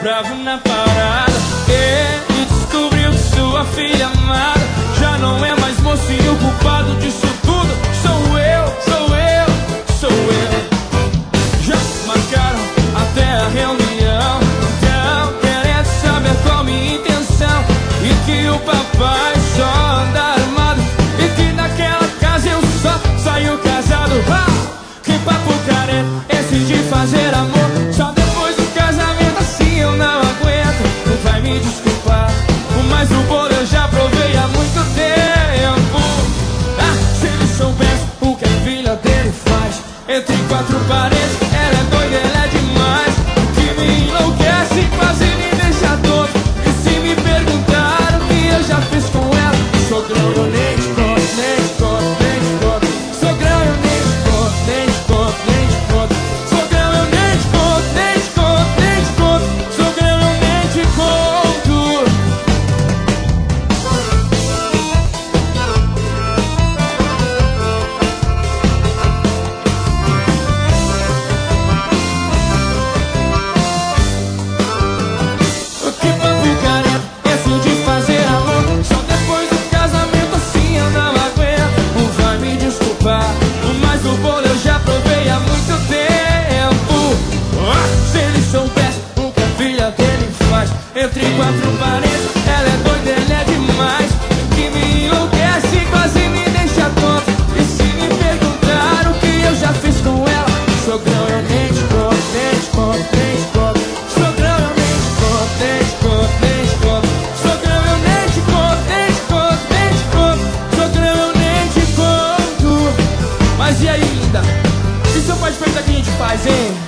bravo na parada. Ele descobriu que sua filha amada já não é mais mocinho. O culpado disso tudo sou eu, sou eu, sou eu. Já marcaram até a reunião, então querendo saber qual minha intenção. E que o papai só anda armado, e que naquela casa eu só saio casado. Que papo careta esse de fazer amor só depois do casamento, assim eu não aguento. Não vai me desculpar, mas o bolo eu já provei há muito tempo. Se ele soubesse o que a filha dele faz entre quatro paredes, ela é doida, ela é demais. O que me enlouquece quase me deixa doido. E se me perguntar o que eu já fiz com ela, sogrão eu nem te conto, nem te conto, nem te conto. Sogrão eu nem te conto, nem te conto, nem te conto. Sogrão eu nem te conto, nem te conto, nem te conto. Sogrão eu nem te conto. Que papo careta esse de fazer amor só depois do casamento, assim eu não aguento. Não vai me desculpar, mas o bolo eu já provei há muito tempo. Se ele soubesse o que a filha dele faz entre quatro paredes, ela é doida, ela é demais. Que me enlouquece, quase me deixa tonto. E se me perguntar o que eu já fiz com ela, sogrão eu nem te conto, nem te conto, nem te conto. Sogrão eu nem te conto, nem te conto, nem te conto. Sogrão eu nem te conto, nem te conto, nem te conto. Sogrão eu nem te conto. Mas e aí, linda? E seu pai de pergunta que a gente faz, hein?